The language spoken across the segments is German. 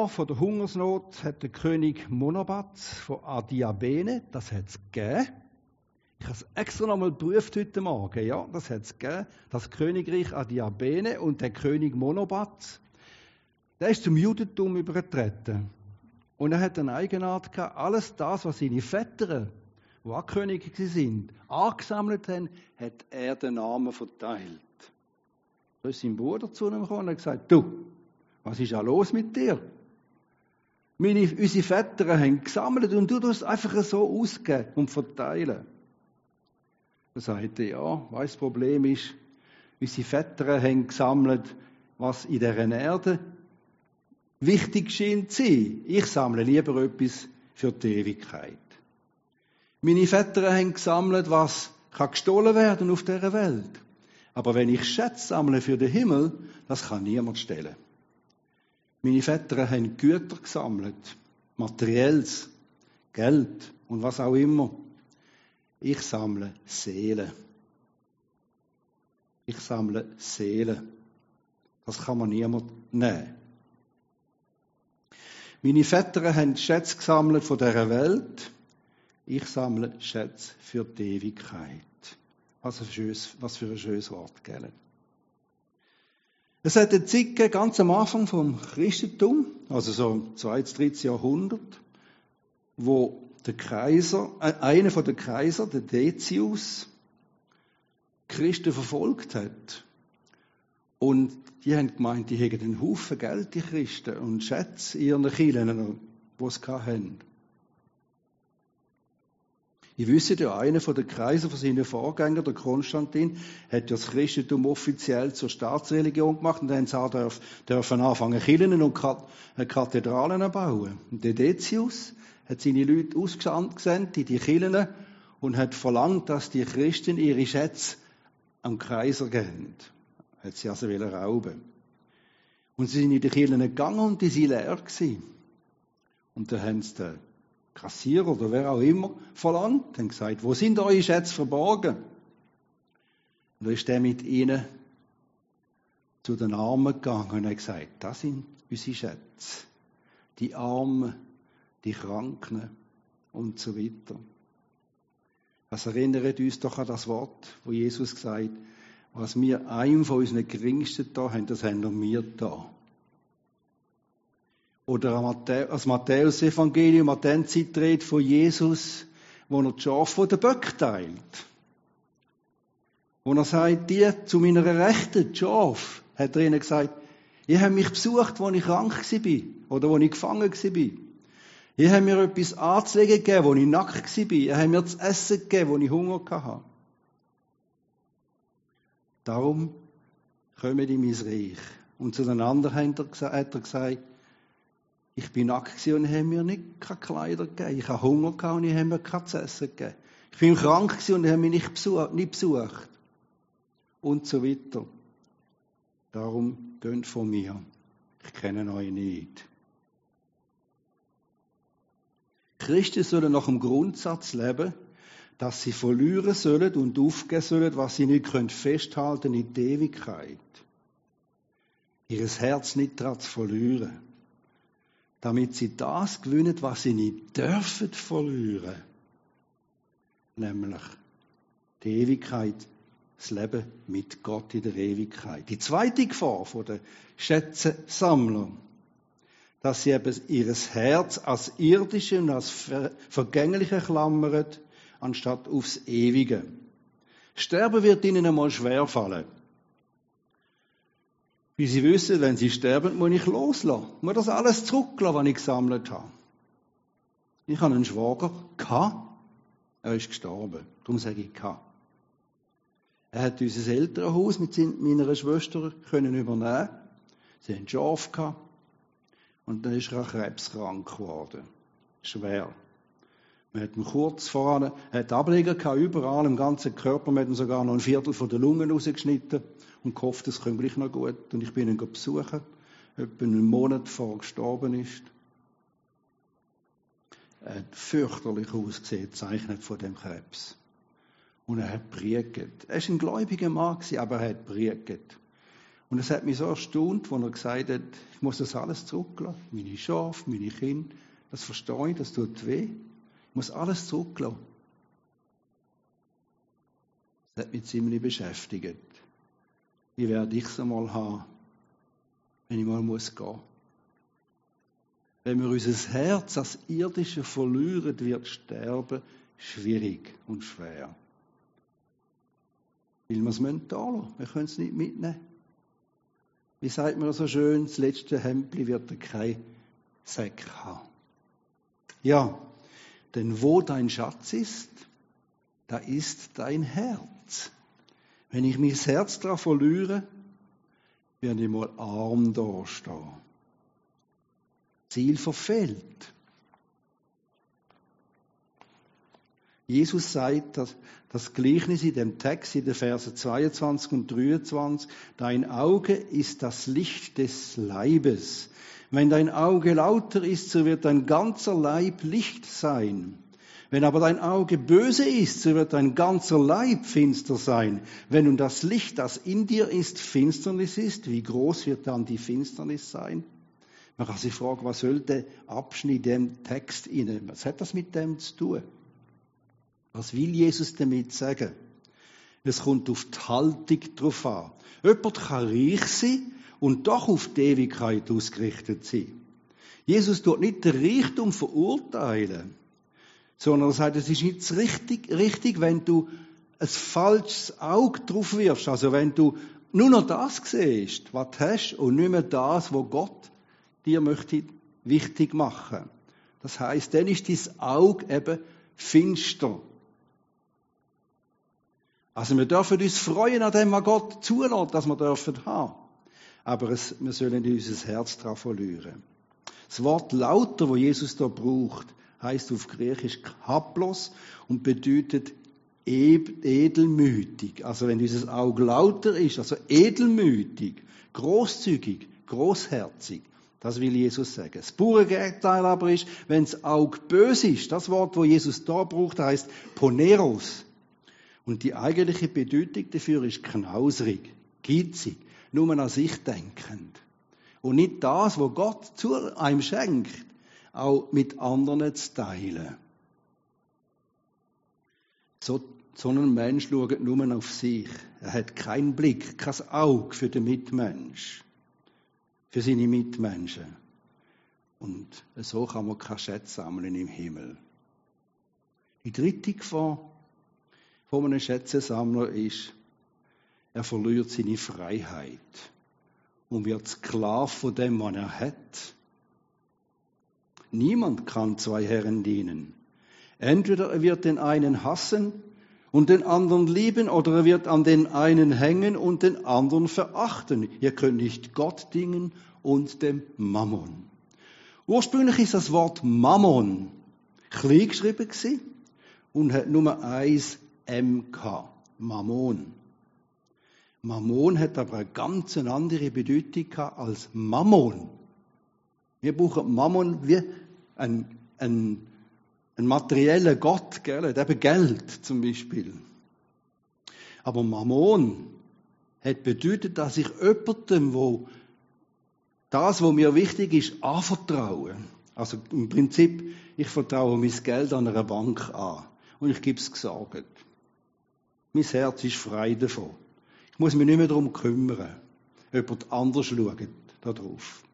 Jahren von der Hungersnot hat der König Monobaz von Adiabene, das hat es gegeben. Ich habe es extra nochmal geprüft heute Morgen. Ja, das hat es gegeben. Das Königreich Adiabene und der König Monobaz, der ist zum Judentum übergetreten. Und er hat eine Eigenart gehabt, alles das, was seine Väter, die auch Könige waren, angesammelt haben, hat er den Namen verteilt. Da ist sein Bruder zu ihm gekommen und hat gesagt, du, was ist auch los mit dir? Unsere Väter haben gesammelt und du tust es einfach so ausgeben und verteilen. Er sagte, ja, das Problem ist, unsere Väter haben gesammelt, was in dieser Erde wichtig scheint zu sein. Ich sammle lieber etwas für die Ewigkeit. Meine Väter haben gesammelt, was kann gestohlen werden auf dieser Welt. Aber wenn ich Schätze sammle für den Himmel, das kann niemand stehlen. Meine Väter haben Güter gesammelt, Materielles, Geld und was auch immer. Ich sammle Seelen. Ich sammle Seelen. Das kann man niemand nehmen. Meine Väter haben Schätze gesammelt von dieser Welt. Ich sammle Schätze für die Ewigkeit. Was für ein schönes Wort, gell? Es hat eine Zeit gegeben, ganz am Anfang vom Christentum, also so im 2. bis 3. Jahrhundert, wo der Kaiser, einer von den Kaiser, der Decius, Christen verfolgt hat. Und die haben gemeint, die hätten einen Haufen Geld, die Christen, und Schätze in ihren Kirchen, die sie hatten. Ich wüsste ja, einer von den Kaiser von seinen Vorgängern, der Konstantin, hat ja das Christentum offiziell zur Staatsreligion gemacht und dann haben sie dürfen anfangen, Kirchen und Kathedralen zu bauen. Und der Decius hat seine Leute ausgesandt in die Kirchen und hat verlangt, dass die Christen ihre Schätze am Kaiser geben. Hat sie also rauben. Und sie sind in die Kirchen gegangen und die waren leer gewesen. Und dann haben sie den Kassierer oder wer auch immer verlangt, haben gesagt, wo sind eure Schätze verborgen? Und dann ist der mit ihnen zu den Armen gegangen und hat gesagt, das sind unsere Schätze. Die Armen, die Kranken und so weiter. Das erinnert uns doch an das Wort, wo Jesus gesagt hat, was wir einem von unseren Geringsten da haben, das haben wir da. Oder das Matthäus-Evangelium, an den Zeit redet von Jesus, wo er die Schafe von den Böcken teilt. Wo er sagt, die zu meiner Rechten, die Schafe, hat er ihnen gesagt, ihr habt mich besucht, als ich krank war oder als ich gefangen war. Ihr habt mir etwas anzulegen gegeben, als ich nackt war. Ihr habt mir zu essen gegeben, als ich Hunger hatte. Darum kommt in mein Reich. Und zu den anderen hat er gesagt, ich bin nackt und habe mir nicht keine Kleider gegeben. Ich habe Hunger gehabt und ich habe mir kein zu essen gegeben. Ich bin krank und habe mich nicht besucht. Und so weiter. Darum geht von mir. Ich kenne euch nicht. Christen sollen nach dem Grundsatz leben, dass sie verlieren sollen und aufgeben sollen, was sie nicht festhalten können in die Ewigkeit. Ihr Herz nicht daran zu verlieren. Damit sie das gewinnen, was sie nicht dürfen verlieren. Nämlich die Ewigkeit, das Leben mit Gott in der Ewigkeit. Die zweite Gefahr von den Schätzensammlern, dass sie eben ihr Herz als irdische und als vergängliche klammern, anstatt aufs Ewige. Sterben wird ihnen einmal schwerfallen. Wie sie wissen, wenn sie sterben, muss ich loslassen. Ich muss das alles zurücklassen, was ich gesammelt habe. Ich hatte einen Schwager, er ist gestorben. Darum sage ich gehabt. Er hat unser Elternhaus mit meiner Schwester übernehmen. Sie hatten Schafe gehabt. Und dann ist er krebskrank geworden. Schwer. Man hat ihn kurz voran, er hat Ableger gehabt, überall im ganzen Körper. Man hat ihm sogar noch ein Viertel von der Lungen rausgeschnitten und gehofft, es kommt gleich noch gut. Und ich bin ihn besuchen, etwa einen Monat vor er gestorben ist. Er hat fürchterlich ausgesehen, gezeichnet von dem Krebs. Und er hat predigt. Er war ein gläubiger Mann, aber er hat predigt. Und es hat mich so erstaunt, als er gesagt hat, ich muss das alles zurücklassen. Meine Schafe, meine Kinder, das verstehe ich, das tut weh. Ich muss alles zurücklassen. Das hat mich ziemlich beschäftigt. Wie werde ich es einmal haben, wenn ich mal gehen muss? Wenn wir unser Herz als Irdische verlieren, wird Sterben schwierig und schwer. Weil wir es da lassen. Wir können es nicht mitnehmen. Wie sagt man so schön, das letzte Hemdli wird kein Säck haben. Ja, denn wo dein Schatz ist, da ist dein Herz. Wenn ich mein Herz daran verliere, werde ich mal arm dastehen. Ziel verfehlt. Jesus sagt, dass das Gleichnis in dem Text, in den Versen 22 und 23, dein Auge ist das Licht des Leibes. Wenn dein Auge lauter ist, so wird dein ganzer Leib Licht sein. Wenn aber dein Auge böse ist, so wird dein ganzer Leib finster sein. Wenn nun das Licht, das in dir ist, Finsternis ist, wie groß wird dann die Finsternis sein? Man kann sich fragen, was soll der Abschnitt dem Text inne? Was hat das mit dem zu tun? Was will Jesus damit sagen? Es kommt auf die Haltung drauf an. Jemand kann reich sein und doch auf die Ewigkeit ausgerichtet sein. Jesus tut nicht den Reichtum verurteilen, sondern er sagt, es ist nicht richtig, wenn du ein falsches Auge drauf wirfst. Also wenn du nur noch das siehst, was du hast, und nicht mehr das, was Gott dir möchte wichtig machen. Das heisst, dann ist dein Auge eben finster. Also wir dürfen uns freuen an dem, was Gott zulässt, dass wir dürfen haben. Aber wir sollen nicht unser Herz daran verlieren. Das Wort lauter, das Jesus da braucht, heisst auf Griechisch kaplos und bedeutet edelmütig. Also wenn unser Auge lauter ist, also edelmütig, großzügig, großherzig, das will Jesus sagen. Das pure Gegenteil aber ist, wenn das Auge böse ist, das Wort, das Jesus da braucht, heisst poneros. Und die eigentliche Bedeutung dafür ist knauserig, geizig, nur an sich denkend. Und nicht das, was Gott zu einem schenkt, auch mit anderen zu teilen. So ein Mensch schaut nur auf sich. Er hat keinen Blick, kein Auge für den Mitmensch, für seine Mitmenschen. Und so kann man keine Schätze sammeln im Himmel. Die dritte Gefahr von einem Schätzesammler ist, er verliert seine Freiheit und wird Sklave von dem, was er hat. Niemand kann zwei Herren dienen. Entweder er wird den einen hassen und den anderen lieben, oder er wird an den einen hängen und den anderen verachten. Ihr könnt nicht Gott dienen und dem Mammon. Ursprünglich ist das Wort Mammon klein geschrieben gewesen und hat nur eins M gehabt. Mammon. Mammon hat aber eine ganz andere Bedeutung gehabt als Mammon. Wir brauchen Mammon wie ein materieller Gott, gell? Eben Geld zum Beispiel. Aber Mammon hat bedeutet, dass ich jemandem, wo das, was mir wichtig ist, anvertraue. Also im Prinzip, ich vertraue mein Geld an einer Bank an und ich gebe es gesorgt. Mein Herz ist frei davon. Ich muss mich nicht mehr darum kümmern. Jemand anders schaut darauf.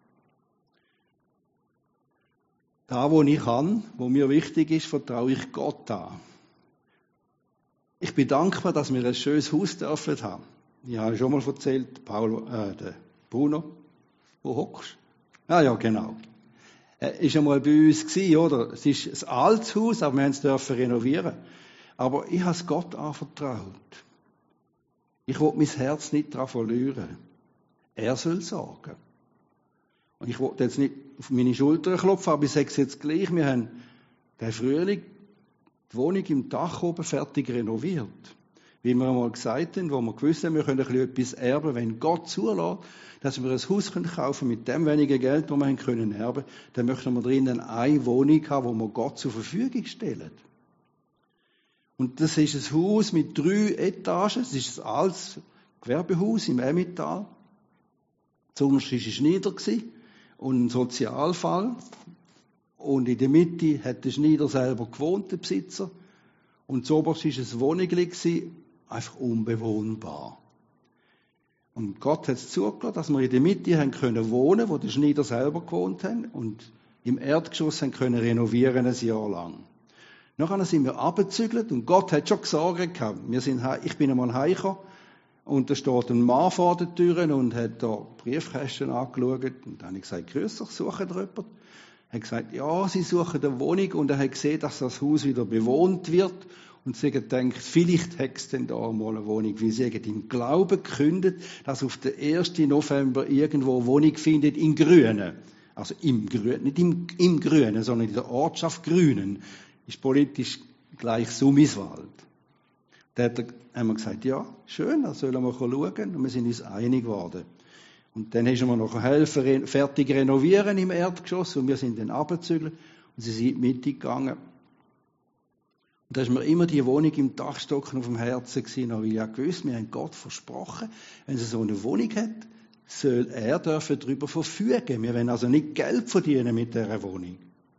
Da, wo ich kann, wo mir wichtig ist, vertraue ich Gott an. Ich bin dankbar, dass wir ein schönes Haus dürfen haben. Ich habe schon mal erzählt, der Bruno, wo hockst du? Ja, genau. Er war einmal bei uns gewesen, oder? Es ist ein altes Haus, aber wir dürfen es renovieren. Aber ich habe es Gott anvertraut. Ich will mein Herz nicht daran verlieren. Er soll sorgen. Und ich will jetzt nicht auf meine Schulter klopfen, aber ich sage es jetzt gleich. Wir haben den Frühling die Wohnung im Dach oben fertig renoviert. Wie wir einmal gesagt haben, wo wir gewusst haben, wir können etwas erben, wenn Gott zulässt, dass wir ein Haus kaufen können mit dem wenigen Geld, das wir können erben, dann möchten wir drinnen eine Wohnung haben, wo wir Gott zur Verfügung stellen. Und das ist ein Haus mit 3 Etagen. Es ist ein altes Gewerbehaus im Emmental. Zuerst war es nieder und ein Sozialfall. Und in der Mitte hat der Schneider selber gewohnt, der Besitzer. Und zuoberst war es eine Wohnung, einfach unbewohnbar. Und Gott hat es zugelassen, dass wir in der Mitte haben können wohnen, wo der Schneider selber gewohnt hat, und im Erdgeschoss haben können renovieren ein Jahr lang. Nachher sind wir abgezügelt und Gott hat schon Sorgen gehabt. Ich bin einmal heimgekommen und da steht ein Mann vor der Tür und hat da Briefkästen angeschaut. Und dann habe ich gesagt, grüß dich, suchen Sie jemanden? Er hat gesagt, ja, sie suchen eine Wohnung, und er hat gesehen, dass das Haus wieder bewohnt wird. Und sie hat gedacht, vielleicht hätte es denn da mal eine Wohnung. Weil sie haben im Glauben gekündigt, dass auf den 1. November irgendwo eine Wohnung findet in Grünen. Also im Grünen, nicht im Grünen, sondern in der Ortschaft Grünen. Ist politisch gleich Summiswald. Da haben wir gesagt, ja, schön, da sollen wir schauen. Und wir sind uns einig geworden. Und dann haben wir noch helfen, fertig renovieren im Erdgeschoss, und wir sind dann runtergezügelt und sie sind in die Mitte gegangen. Und da ist mir immer die Wohnung im Dachstocken auf dem Herzen gewesen, weil ich ja gewusst, wir haben Gott versprochen, wenn sie so eine Wohnung hat, soll er darüber verfügen. Wir wollen also nicht Geld verdienen mit dieser Wohnung.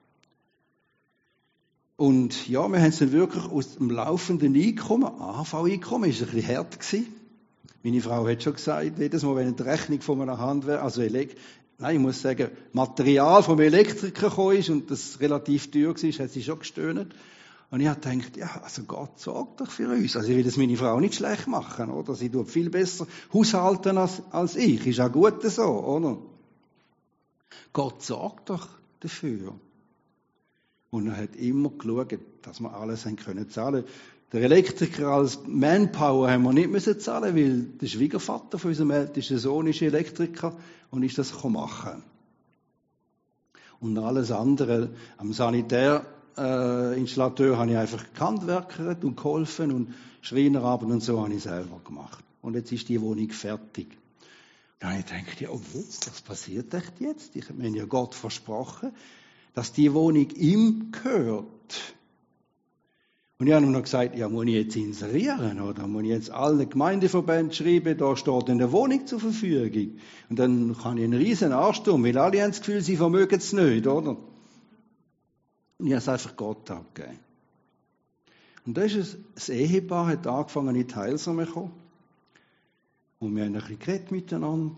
Und ja, wir haben es dann wirklich aus dem laufenden Einkommen, AHV-Einkommen, ist ein bisschen hart gewesen. Meine Frau hat schon gesagt, jedes Mal, wenn die Rechnung von einer Handwerker, ich muss sagen, Material vom Elektriker gekommen ist und das relativ teuer war, hat sie schon gestöhnt. Und ich habe gedacht, ja, also Gott sorgt doch für uns. Also ich will das meine Frau nicht schlecht machen, oder? Sie tut viel besser haushalten als ich. Ist auch gut so, oder? Gott sorgt doch dafür. Und er hat immer geschaut, dass wir alles haben können zahlen. Der Elektriker als Manpower haben wir nicht müssen zahlen, weil der Schwiegervater von unserem ältesten Sohn ist Elektriker und ist das machen. Und alles andere, am Sanitärinstallateur habe ich einfach gehandwerkert und geholfen, und Schreinerarbeit und so habe ich selber gemacht. Und jetzt ist die Wohnung fertig. Dann habe ich gedacht, ja, was passiert echt jetzt? Ich habe mir ja Gott versprochen, dass die Wohnung ihm gehört. Und ich habe ihm noch gesagt, ja, muss ich jetzt inserieren, oder? Muss ich jetzt alle Gemeindeverbände schreiben, da steht eine Wohnung zur Verfügung. Und dann kann ich einen riesen Ansturm, weil alle haben das Gefühl, sie vermögen es nicht, oder? Und ich habe es einfach Gott abgegeben. Und da ist es, das Ehepaar hat angefangen, in die Heilsame zu kommen. Und wir haben ein bisschen geredet miteinander.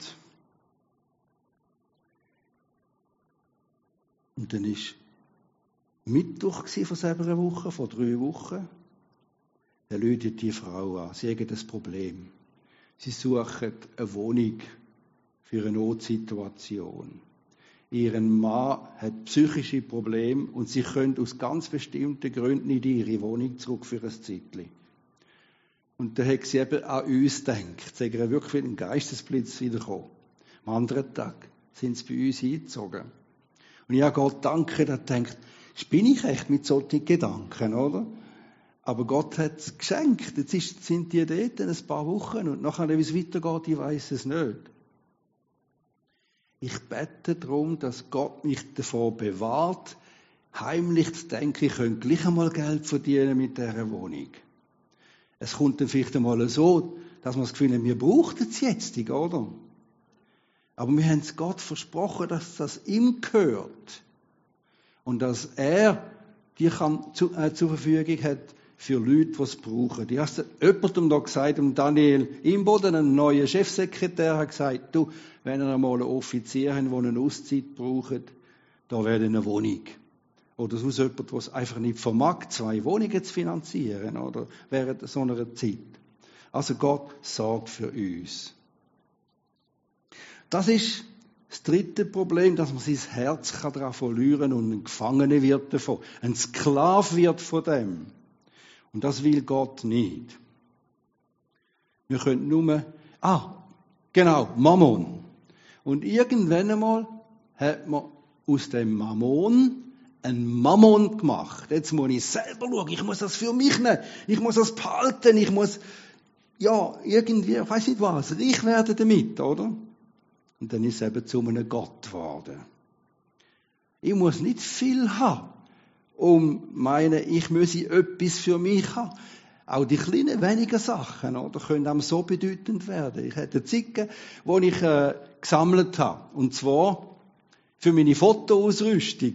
Und dann war Mittwoch von selber Woche, vor 3 Wochen. Dann läutet die Frau an. Sie haben das Problem. Sie suchen eine Wohnung für eine Notsituation. Ihr Mann hat psychische Probleme und sie können aus ganz bestimmten Gründen nicht in ihre Wohnung zurück für ein Zeitchen. Und da hat sie eben an uns gedacht. Sie haben wirklich einen Geistesblitz wiederkommen. Am anderen Tag sind sie bei uns eingezogen. Und ich habe Gott danken, da denkt, spinne ich echt mit solchen Gedanken, oder? Aber Gott hat es geschenkt. Jetzt sind die dort ein paar Wochen und nachher, wie es weitergeht, ich weiss es nicht. Ich bete darum, dass Gott mich davor bewahrt, heimlich zu denken, ich könnte gleich einmal Geld verdienen mit dieser Wohnung. Es kommt dann vielleicht einmal so, dass man das Gefühl hat, wir brauchen es jetzt, oder? Aber wir haben es Gott versprochen, dass das ihm gehört. Und dass er die zur Verfügung hat für Leute, die es brauchen. Ich habe jemandem da gesagt, Daniel Imboden, ein neuer Chefsekretär, hat gesagt, du, wenn ihr einmal einen Offizier habt, der eine Auszeit braucht, da wäre eine Wohnung. Oder sonst jemand, der es einfach nicht vermag, 2 Wohnungen zu finanzieren, oder während so einer Zeit. Also Gott sorgt für uns. Das ist das 3. Problem, dass man sein Herz daran verlieren und ein Gefangener wird davon, ein Sklave wird von dem. Und das will Gott nicht. Wir können nur, Mammon. Und irgendwann einmal hat man aus dem Mammon einen Mammon gemacht. Jetzt muss ich selber schauen, ich muss das für mich nehmen, ich muss das behalten, ich muss, irgendwie, ich weiss nicht was, reich werden damit, oder? Und dann ist es eben zu einem Gott geworden. Ich muss nicht viel haben, um meinen, ich müsse etwas für mich haben. Auch die kleinen, wenigen Sachen, oder, können einem so bedeutend werden. Ich hatte Zicken, die ich gesammelt habe. Und zwar für meine Fotoausrüstung.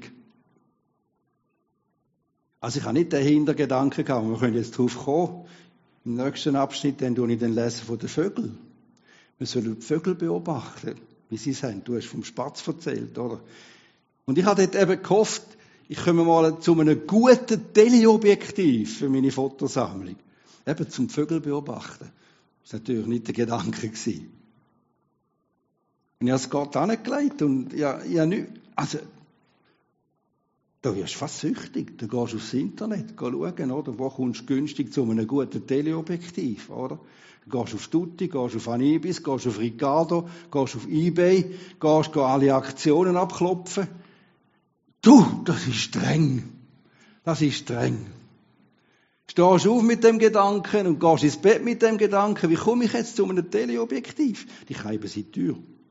Also ich habe nicht den Hintergedanken gehabt, wir können jetzt drauf kommen. Im nächsten Abschnitt dann lese ich den von den Vögeln. Wir sollen die Vögel beobachten, wie sie sind. Du hast vom Spatz erzählt, oder? Und ich habe dort eben gehofft, ich komme mal zu einem guten Teleobjektiv für meine Fotosammlung. Eben zum Vögel beobachten. Das war natürlich nicht der Gedanke gewesen. Und ich habe es Gott angelegt und ja nicht, also, da wirst du fast süchtig. Du gehst aufs Internet, schauen, oder? Wo kommst du günstig zu einem guten Teleobjektiv, oder? Du gehst auf Tutti, gehst auf Anibis, gehst auf Ricardo, gehst auf eBay, gehst alle Aktionen abklopfen. Du, das ist streng. Das ist streng. Stehst du auf mit dem Gedanken und gehst ins Bett mit dem Gedanken, wie komme ich jetzt zu einem Teleobjektiv? Die Scheibe sind teuer.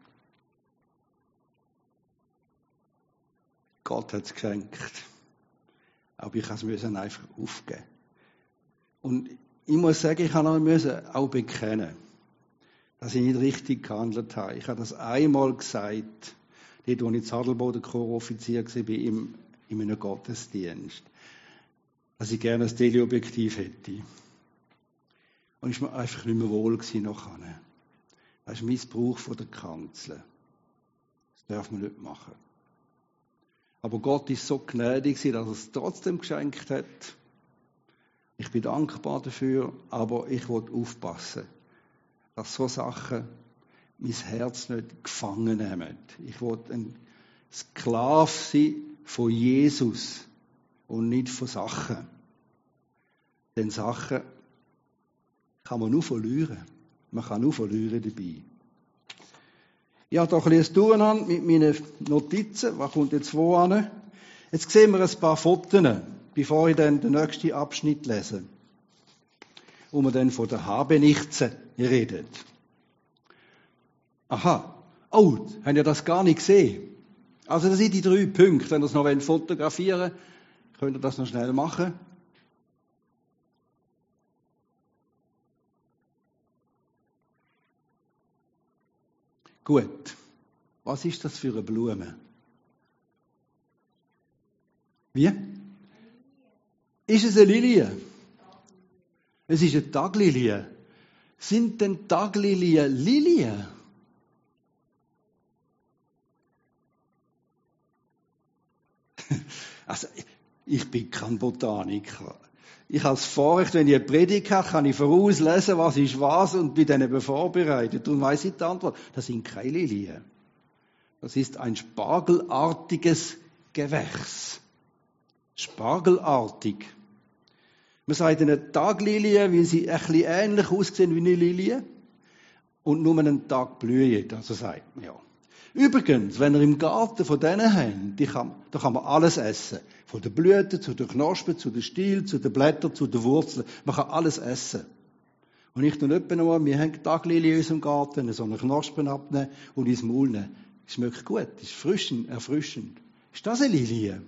Gott hat es geschenkt. Aber ich musste es einfach aufgeben. Und ich muss sagen, ich musste auch bekennen, dass ich nicht richtig gehandelt habe. Ich habe das einmal gesagt, dort, als ich in Adelboden Choroffizier war, in einem Gottesdienst, dass ich gerne ein Teleobjektiv hätte. Und ich war mir einfach nicht mehr wohl nachher. Das ist Missbrauch von der Kanzel. Das darf man nicht machen. Aber Gott ist so gnädig, dass er es trotzdem geschenkt hat. Ich bin dankbar dafür, aber ich will aufpassen, dass so Sachen mein Herz nicht gefangen nehmen. Ich will ein Sklave sein von Jesus und nicht von Sachen. Denn Sachen kann man nur verlieren. Man kann nur verlieren dabei. Ich habe hier ein bisschen Durcheinander mit meinen Notizen. Was kommt jetzt wo an? Jetzt sehen wir ein paar Fotos, bevor ich dann den nächsten Abschnitt lese. Wo wir dann von der Habenichtse redet. Aha. Oh, habt ihr das gar nicht gesehen? Also das sind die 3 Punkte. Wenn ihr es noch fotografieren wollt, könnt ihr das noch schnell machen. Gut. Was ist das für eine Blume? Wie? Ist es eine Lilie? Es ist eine Taglilie. Sind denn Taglilien Lilien? Also, ich bin kein Botaniker. Ich als Vorrecht, wenn ich eine Predigt habe, kann ich vorauslesen, was ist was und bin dann eben vorbereitet. Und weiss ich die Antwort. Das sind keine Lilien. Das ist ein spargelartiges Gewächs. Spargelartig. Man sagt eine Taglilie, weil sie ein bisschen ähnlich aussehen wie eine Lilie und nur einen Tag blühen. Also sagt man ja. Übrigens, wenn ihr im Garten von denen habt, da kann man alles essen. Von den Blüten, zu den Knospen, zu den Stielen, zu den Blättern, zu den Wurzeln. Man kann alles essen. Und ich tue nicht nur, wir haben Taglilie in unserem Garten, so eine Knospen abnehmen und ins Maul nehmen. Es schmeckt gut, es ist erfrischend. Ist das eine Lilie?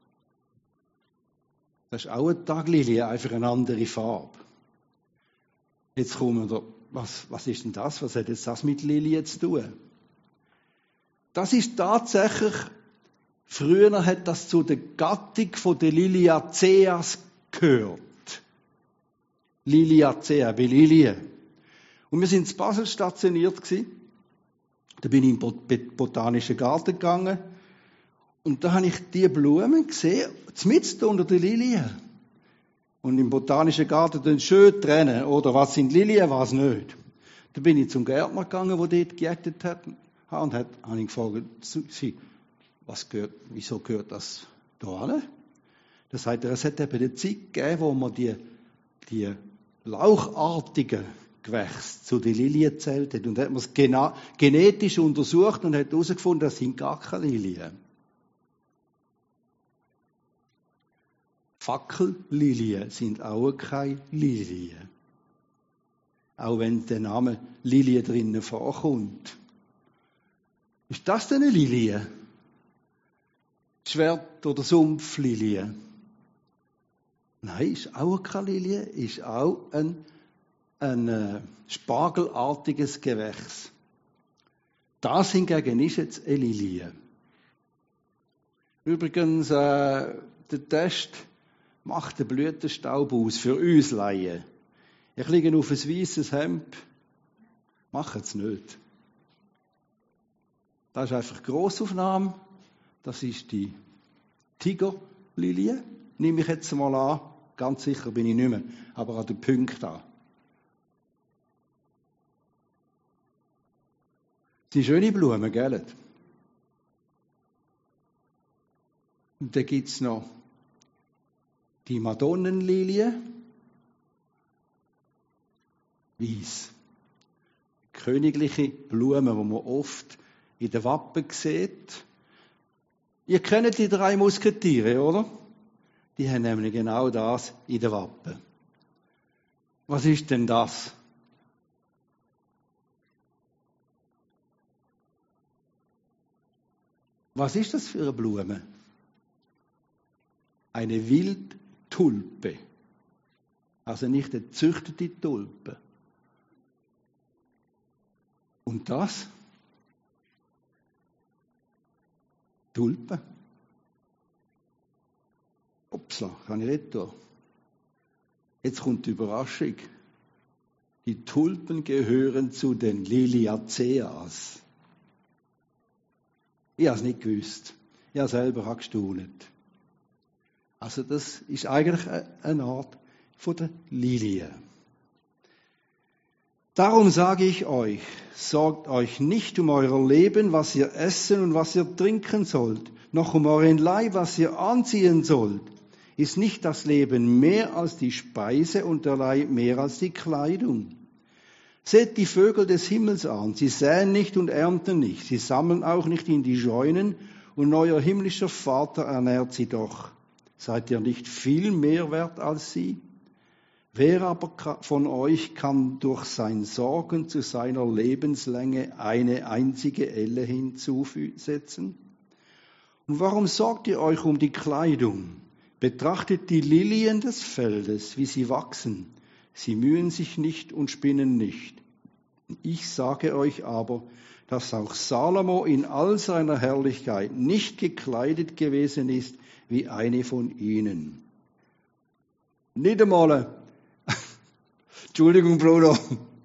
Das ist auch eine Taglilie, einfach eine andere Farbe. Jetzt kommen wir, was ist denn das? Was hat jetzt das mit Lilie zu tun? Das ist tatsächlich, früher hat das zu der Gattung der Liliaceas gehört. Liliacea, bei Lilien. Und wir sind in Basel stationiert gewesen. Da bin ich in den Botanischen Garten gegangen. Und da habe ich diese Blumen gesehen, mitten unter den Lilien. Und im Botanischen Garten dann schön trennen, oder was sind Lilien, was nicht. Da bin ich zum Gärtner gegangen, der dort gejätet hat. Und habe ihn gefragt, wieso gehört das da hin? Da sagt er, es hat eben eine Zeit gegeben, wo man die lauchartigen Gewächse zu den Lilien gezählt hat. Und hat man es genetisch untersucht und hat herausgefunden, das sind gar keine Lilien. Fackellilien sind auch keine Lilien. Auch wenn der Name Lilie drinnen vorkommt. Ist das denn eine Lilie? Schwert- oder Sumpflilie? Nein, ist auch keine Lilie, ist auch ein spargelartiges Gewächs. Das hingegen ist jetzt eine Lilie. Übrigens, der Test macht den Blütenstaub aus, für uns Laien. Ich liege auf ein weisses Hemd, macht es nicht. Das ist einfach Grossaufnahme, das ist die Tigerlilie, nehme ich jetzt mal an. Ganz sicher bin ich nicht mehr, aber an den Punkt an. Das sind schöne Blumen, gell? Und dann gibt es noch die Madonnenlilie, weiss. Königliche Blumen, die man oft in den Wappen sieht. Ihr kennt die 3 Musketiere, oder? Die haben nämlich genau das in den Wappen. Was ist denn das? Was ist das für eine Blume? Eine Wildtulpe. Also nicht eine gezüchtete Tulpe. Und das? Tulpe. Upsla, kann ich nicht tun. Jetzt kommt die Überraschung. Die Tulpen gehören zu den Liliaceas. Ich habe es nicht gewusst. Ich habe selber gestaunt. Also das ist eigentlich eine Art von der Lilie. Darum sage ich euch, sorgt euch nicht um euer Leben, was ihr essen und was ihr trinken sollt, noch um euren Leib, was ihr anziehen sollt. Ist nicht das Leben mehr als die Speise und der Leib mehr als die Kleidung? Seht die Vögel des Himmels an, sie säen nicht und ernten nicht, sie sammeln auch nicht in die Scheunen, und euer himmlischer Vater ernährt sie doch. Seid ihr nicht viel mehr wert als sie? Wer aber von euch kann durch sein Sorgen zu seiner Lebenslänge eine einzige Elle hinzusetzen? Und warum sorgt ihr euch um die Kleidung? Betrachtet die Lilien des Feldes, wie sie wachsen. Sie mühen sich nicht und spinnen nicht. Ich sage euch aber, dass auch Salomo in all seiner Herrlichkeit nicht gekleidet gewesen ist wie eine von ihnen. Nicht einmal, Entschuldigung, Bruder,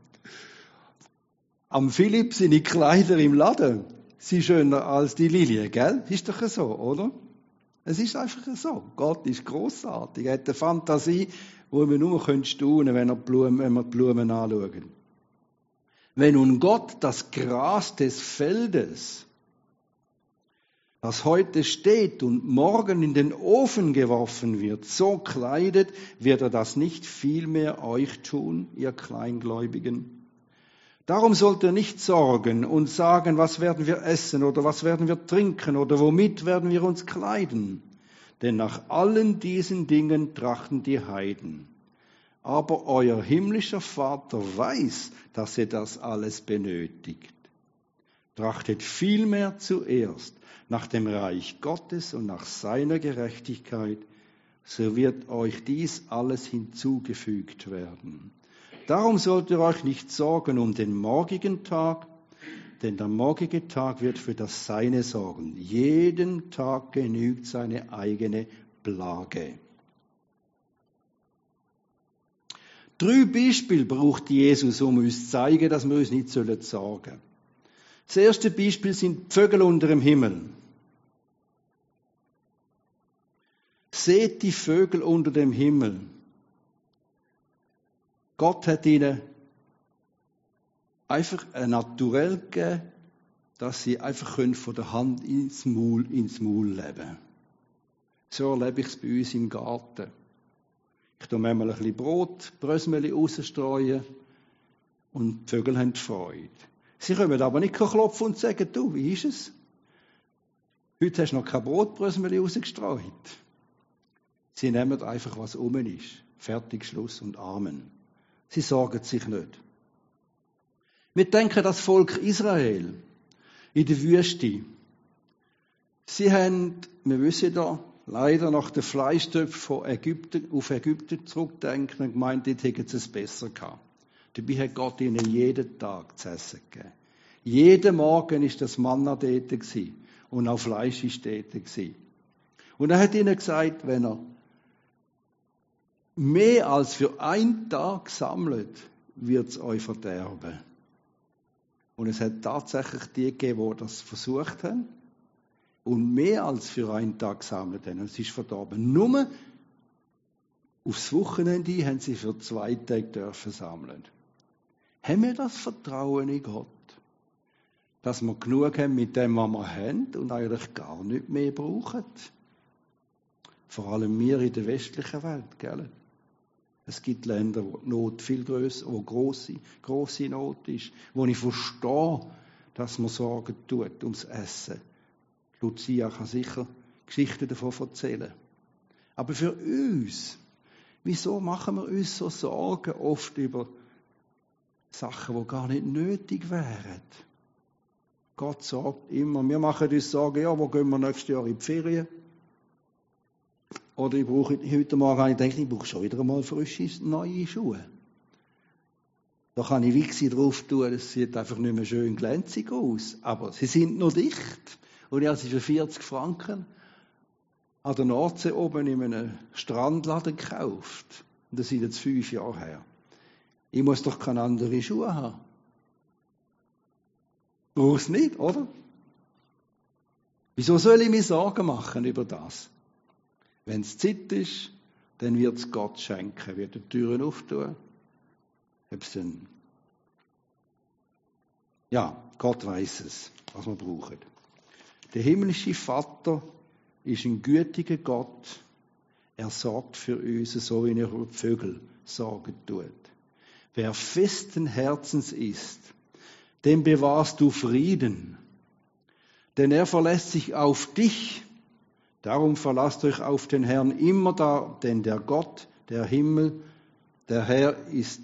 am Philipp sind die Kleider im Laden, sind schöner als die Lilie, gell? Ist doch so, oder? Es ist einfach so. Gott ist grossartig. Er hat eine Fantasie, wo wir nur staunen können, wenn wir die Blumen anschauen. Wenn nun Gott das Gras des Feldes, das heute steht und morgen in den Ofen geworfen wird, so kleidet, wird er das nicht vielmehr euch tun, ihr Kleingläubigen? Darum sollt ihr nicht sorgen und sagen, was werden wir essen oder was werden wir trinken oder womit werden wir uns kleiden? Denn nach allen diesen Dingen trachten die Heiden. Aber euer himmlischer Vater weiß, dass ihr das alles benötigt. Trachtet vielmehr zuerst nach dem Reich Gottes und nach seiner Gerechtigkeit, so wird euch dies alles hinzugefügt werden. Darum sollt ihr euch nicht sorgen um den morgigen Tag, denn der morgige Tag wird für das Seine sorgen. Jeden Tag genügt seine eigene Plage. 3 Beispiele braucht Jesus, um uns zu zeigen, dass wir uns nicht sorgen sollen. Das erste Beispiel sind die Vögel unter dem Himmel. Seht die Vögel unter dem Himmel. Gott hat ihnen einfach ein Naturell gegeben, dass sie einfach von der Hand ins Maul leben. So erlebe ich es bei uns im Garten. Ich tue manchmal ein bisschen Brot, Brösmeli rausstreuen und die Vögel haben Freude. Sie können aber nicht klopfen und sagen, du, wie ist es? Heute hast du noch kein Brotbrösmeli rausgestreut. Sie nehmen einfach, was rum ist. Fertig, Schluss und Amen. Sie sorgen sich nicht. Wir denken das Volk Israel in der Wüste. Sie haben, wir wissen ja, leider nach den Fleischtöpfen von Ägypten, auf Ägypten zurückdenken und gemeint, dort hätten sie es besser gehabt. Dabei hat Gott ihnen jeden Tag zu essen gegeben. Jeden Morgen ist das Manna dort gewesen. Und auch Fleisch ist dort gewesen. Und er hat ihnen gesagt, wenn er mehr als für einen Tag sammelt, wird es euch verderben. Und es hat tatsächlich die gegeben, die das versucht haben und mehr als für einen Tag gesammelt haben. Und es ist verdorben. Nur aufs Wochenende haben sie für 2 Tage dürfen sammeln. Haben wir das Vertrauen in Gott? Dass wir genug haben mit dem, was wir haben und eigentlich gar nicht mehr brauchen? Vor allem wir in der westlichen Welt, gell? Es gibt Länder, wo die Not viel grösser, wo grosse Not ist, wo ich verstehe, dass man Sorgen tut ums Essen. Lucia kann sicher Geschichten davon erzählen. Aber für uns, wieso machen wir uns so Sorgen oft über Sachen, die gar nicht nötig wären? Gott sagt immer, wir machen uns Sorgen, ja, wo gehen wir nächstes Jahr in die Ferien? Oder heute Morgen habe ich gedacht, ich brauche schon wieder einmal frische, neue Schuhe. Da kann ich Wixi drauf tun, es sieht einfach nicht mehr schön glänzig aus. Aber sie sind noch dicht. Und ich habe sie für 40 Franken an der Nordsee oben in einem Strandladen gekauft. Und das sind jetzt 5 Jahre her. Ich muss doch keine anderen Schuhe haben. Brauch's nicht, oder? Wieso soll ich mir Sorgen machen über das? Wenn es Zeit ist, dann wird es Gott schenken, wird die Türen auftun. Ja, Gott weiß es, was wir brauchen. Der himmlische Vater ist ein gütiger Gott. Er sorgt für uns, so wie er für die Vögel sorgen tut. Wer festen Herzens ist, dem bewahrst du Frieden. Denn er verlässt sich auf dich. Darum verlasst euch auf den Herrn immer da, denn der Gott, der Himmel, der Herr ist,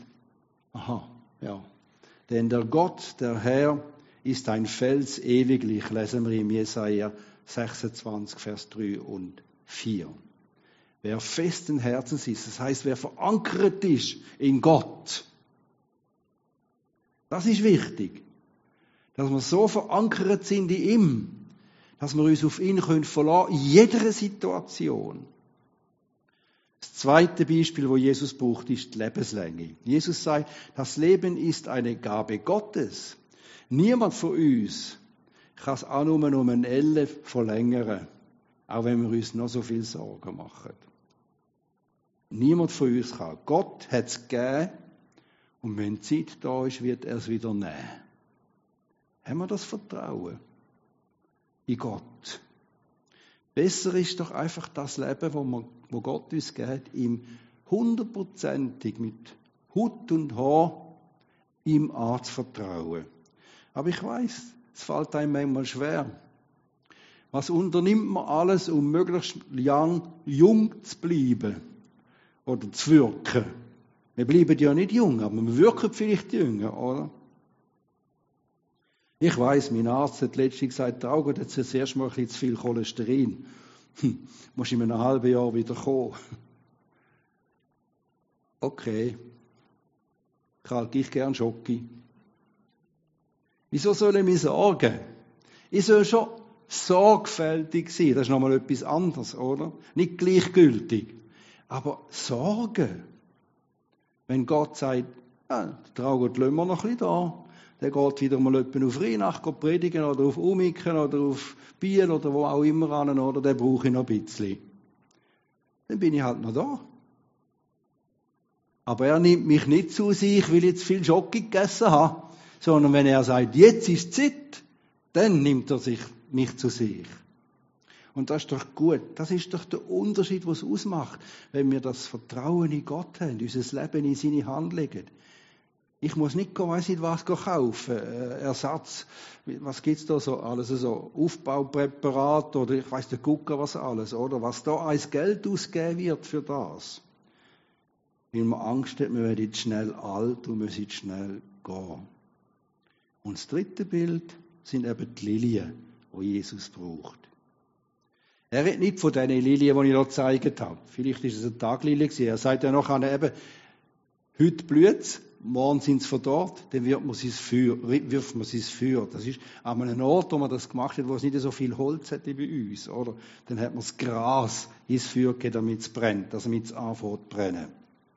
denn der Gott, der Herr, ist ein Fels ewiglich, lesen wir im Jesaja 26, Vers 3 und 4. Wer festen Herzens ist, das heißt, wer verankert ist in Gott, das ist wichtig, dass wir so verankert sind in ihm, dass wir uns auf ihn verlassen können, in jeder Situation. Das zweite Beispiel, wo Jesus braucht, ist die Lebenslänge. Jesus sagt, das Leben ist eine Gabe Gottes. Niemand von uns kann es auch nur um eine Elle verlängern, auch wenn wir uns noch so viel Sorgen machen. Niemand von uns kann. Gott hat es gegeben und wenn die Zeit da ist, wird er es wieder nehmen. Haben wir das Vertrauen in Gott? Besser ist doch einfach das Leben, wo Gott uns gibt, ihm 100%ig mit Hut und Haar ihm anzuvertrauen. Aber ich weiss, es fällt einem manchmal schwer. Was unternimmt man alles, um möglichst jung zu bleiben oder zu wirken? Wir bleiben ja nicht jung, aber wir wirken vielleicht jünger, oder? Ich weiss, mein Arzt hat letztens gesagt, der Auge hat jetzt erst mal ein bisschen zu viel Cholesterin. Muss in einem halben Jahr wieder kommen. Okay. Ich gern Schoki. Wieso soll ich mich sorgen? Ich soll schon sorgfältig sein. Das ist nochmal etwas anderes, oder? Nicht gleichgültig. Aber Sorgen. Wenn Gott sagt, ja, der Auge lassen wir noch ein bisschen da. Der geht wieder mal auf Rheinach predigen oder auf Umiken oder auf Biel oder wo auch immer an, oder den brauche ich noch ein bisschen. Dann bin ich halt noch da. Aber er nimmt mich nicht zu sich, weil ich jetzt viel Schoki gegessen habe, sondern wenn er sagt, jetzt ist Zeit, dann nimmt er mich zu sich. Und das ist doch gut. Das ist doch der Unterschied, was es ausmacht, wenn wir das Vertrauen in Gott haben, unser Leben in seine Hand legen. Ich muss nicht weiss nicht was kaufen, Ersatz, was gibt's da so alles, so Aufbaupräparat oder ich weiss nicht gucken was alles, oder was da als Geld ausgegeben wird für das. Weil man Angst hat, wir werden jetzt schnell alt und müssen jetzt schnell gehen. Und das dritte Bild sind eben die Lilien, die Jesus braucht. Er redet nicht von diesen Lilien, die ich noch gezeigt habe. Vielleicht ist es eine Taglilie gewesen. Er sagt ja noch eben, heute blüht es, morgen sind sie verdorrt, dann wirft man sie ins Feuer. Das ist an einem Ort, wo man das gemacht hat, wo es nicht so viel Holz hat wie bei uns. Oder? Dann hat man das Gras ins Feuer gegeben, damit es brennt, damit es anfängt zu brennen.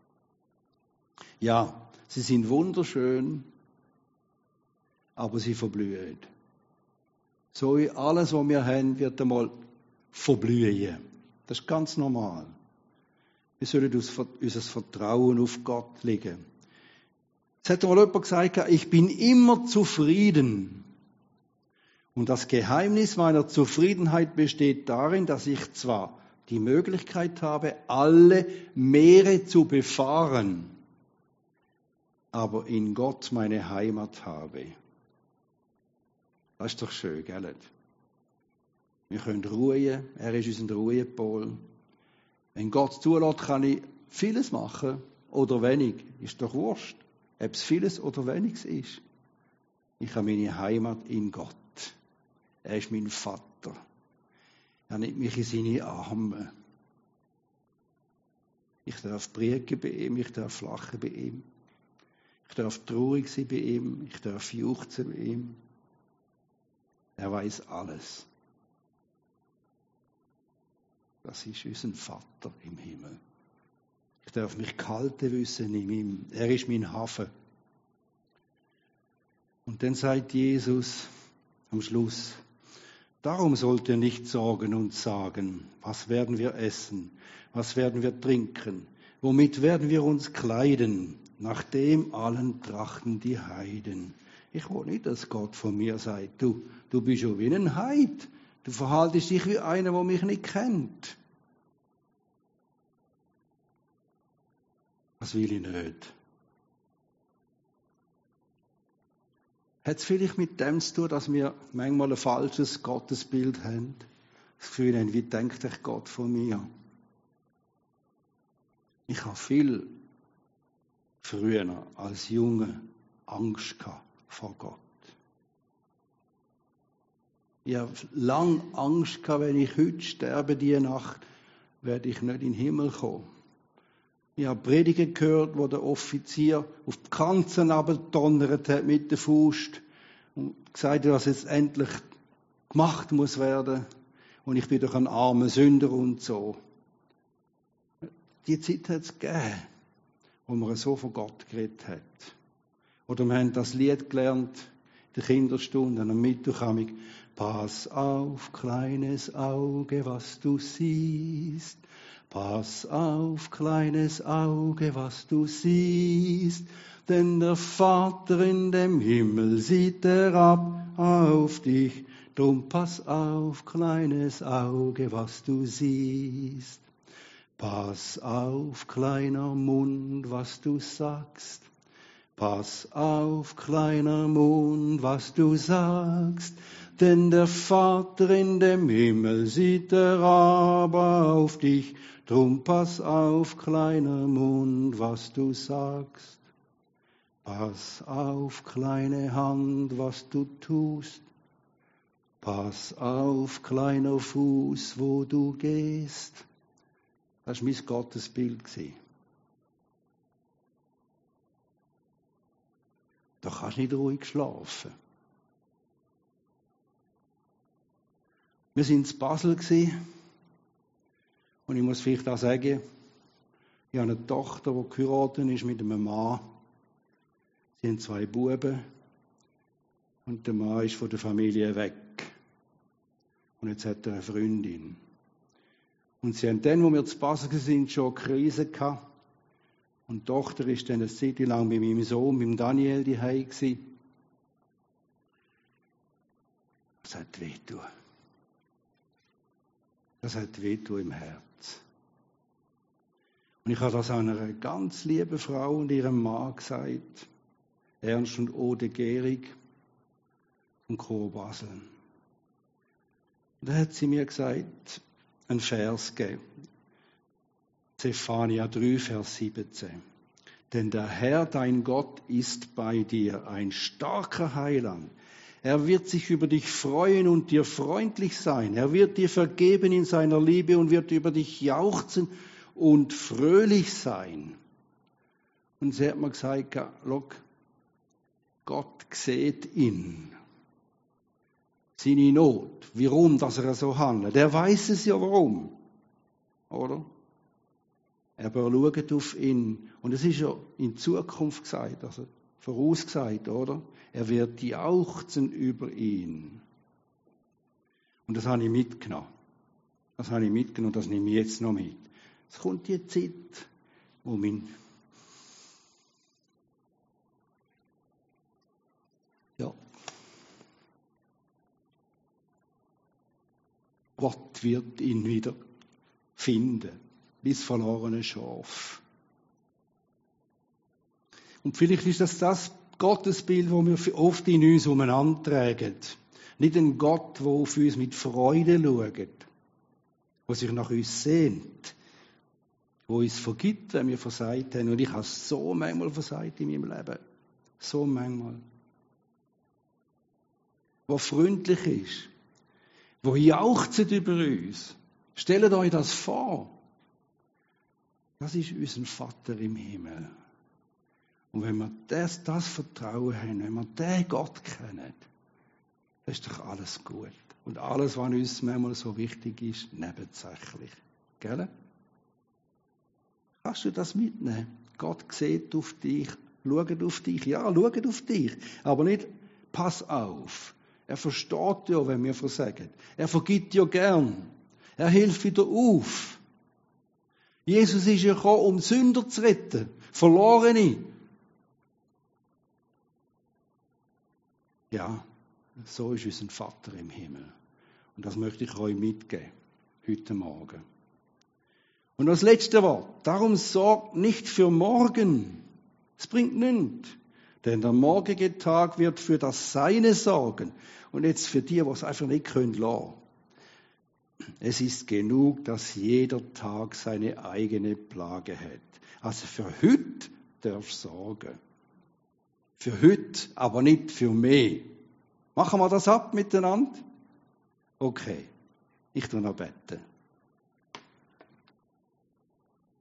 Ja, sie sind wunderschön, aber sie verblühen. So wie alles, was wir haben, wird einmal verblühen. Das ist ganz normal. Wir sollen unser Vertrauen auf Gott legen. Es hat mal jemand gesagt, ich bin immer zufrieden. Und das Geheimnis meiner Zufriedenheit besteht darin, dass ich zwar die Möglichkeit habe, alle Meere zu befahren, aber in Gott meine Heimat habe. Das ist doch schön, gell? Wir können ruhen, er ist unser Ruhepol. Wenn Gott zulässt, kann ich vieles machen oder wenig. Ist doch wurscht, ob es vieles oder wenig ist. Ich habe meine Heimat in Gott. Er ist mein Vater. Er nimmt mich in seine Arme. Ich darf briegen bei ihm, ich darf lachen bei ihm. Ich darf traurig sein bei ihm, ich darf juchzen bei ihm. Er weiß alles. Das ist unser Vater im Himmel. Ich darf mich gehalten wissen in ihm. Er ist mein Hafen. Und dann sagt Jesus am Schluss, darum sollt ihr nicht sorgen und sagen, was werden wir essen, was werden wir trinken, womit werden wir uns kleiden, nach dem allen trachten die Heiden. Ich will nicht, dass Gott von mir sagt, du bist ja wie ein Heid. Du verhaltest dich wie einer, der mich nicht kennt. Das will ich nicht. Hat es vielleicht mit dem zu tun, dass wir manchmal ein falsches Gottesbild haben? Das Gefühl haben, wie denkt euch Gott von mir? Ich habe viel früher als Junge Angst gehabt vor Gott. Ich habe lange Angst gehabt, wenn ich heute sterbe, diese Nacht, werde ich nicht in den Himmel kommen. Ich habe Predigen gehört, wo der Offizier auf die Kanzen abgedonnert hat mit der Faust und gesagt hat, dass jetzt endlich gemacht muss werden. Und ich bin doch ein armer Sünder und so. Die Zeit hat es gegeben, wo man so von Gott geredet hat. Oder wir haben das Lied gelernt, in der Kinderstunde, am Mittwoch habe ich Pass auf, kleines Auge, was du siehst. Pass auf, kleines Auge, was du siehst. Denn der Vater in dem Himmel sieht herab auf dich. Drum pass auf, kleines Auge, was du siehst. Pass auf, kleiner Mund, was du sagst. Pass auf, kleiner Mund, was du sagst. Denn der Vater in dem Himmel sieht herab auf dich. Drum pass auf, kleiner Mund, was du sagst. Pass auf, kleine Hand, was du tust. Pass auf, kleiner Fuß, wo du gehst. Das war mein Gottesbild. Da kannst du nicht ruhig schlafen. Wir waren in Basel und ich muss vielleicht auch sagen, ich habe eine Tochter, die geheiratet ist mit einem Mann. Sie haben 2 Buben und der Mann ist von der Familie weg. Und jetzt hat er eine Freundin. Und sie haben dann, wo wir zu Basel waren, schon eine Krise gehabt. Und die Tochter war dann eine Zeit lang bei meinem Sohn, mit Daniel, die Hause gewesen. Das hat wehgetan. Das hat wehgetan im Herz. Und ich habe das einer ganz lieben Frau und ihrem Mann gesagt, Ernst und Ode Gehrig vom Chor Basel. Und da hat sie mir gesagt, einen Vers gegeben. Zephania 3, Vers 17. Denn der Herr, dein Gott, ist bei dir, ein starker Heiland. Er wird sich über dich freuen und dir freundlich sein. Er wird dir vergeben in seiner Liebe und wird über dich jauchzen und fröhlich sein. Und sie hat mir gesagt, Gott sieht ihn. Seine Not. Warum, dass er so handelt. Er weiß es ja warum. Oder? Er schaut auf ihn. Und es ist ja in Zukunft gesagt, also vorausgesagt, oder? Er wird jauchzen über ihn. Und das habe ich mitgenommen. Das nehme ich jetzt noch mit. Es kommt die Zeit, wo Gott wird ihn wieder finden, wie das verlorene Schaf. Und vielleicht ist das Gottesbild, das wir oft in uns umeinandertragen. Nicht ein Gott, der auf uns mit Freude schaut, der sich nach uns sehnt, der uns vergibt, wenn wir versagt haben. Und ich habe so manchmal versagt in meinem Leben. So manchmal. Der freundlich ist, der jauchzt über uns. Stellt euch das vor. Das ist unser Vater im Himmel. Und wenn wir das Vertrauen haben, wenn wir den Gott kennen, dann ist doch alles gut. Und alles, was uns manchmal so wichtig ist, nebensächlich. Gell? Kannst du das mitnehmen? Gott sieht auf dich, schaut auf dich. Ja, schaut auf dich. Aber nicht, pass auf. Er versteht ja, wenn wir versagen. Er vergibt ja gern. Er hilft wieder auf. Jesus ist ja gekommen, um Sünder zu retten. Verlorene. Ja, so ist unser Vater im Himmel. Und das möchte ich euch mitgeben, heute Morgen. Und das letzte Wort. Darum sorgt nicht für morgen. Es bringt nichts. Denn der morgige Tag wird für das Seine sorgen. Und jetzt für die, die es einfach nicht können lassen. Es ist genug, dass jeder Tag seine eigene Plage hat. Also für heute darf sorgen. Für heute, aber nicht für mehr. Machen wir das ab miteinander? Okay, ich tue noch beten.